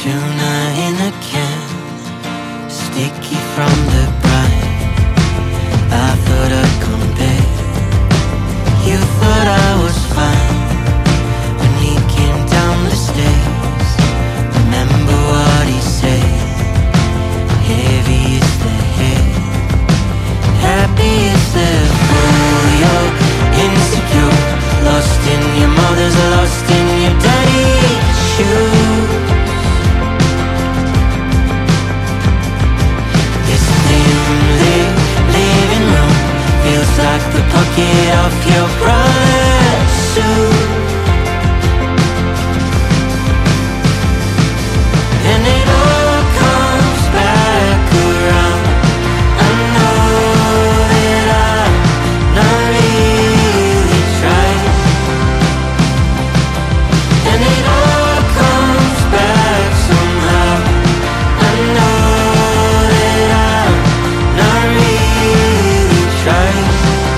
Tuna in a can, sticky from the brine. I thought I'd come back. You thought I was fine when he came down the stairs. Remember what he said? Heavy is the head, happy is the fool. You're insecure, lost in your mother's, lost in your daddy's shoes. This dim-lit living room feels like the pocket of your brother's suit. And it all comes back around. I know that I'm not really trying. And it all comes back somehow. I know that I'm not really trying.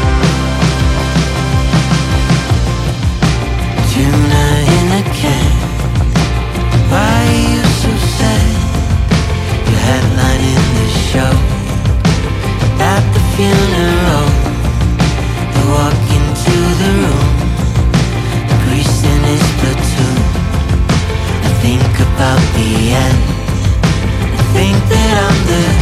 Tuna in a can, why are you so sad? Your headline in the show, at the funeral. You walk into the room, the priest in his platoon. I think about the end, I think that I'm the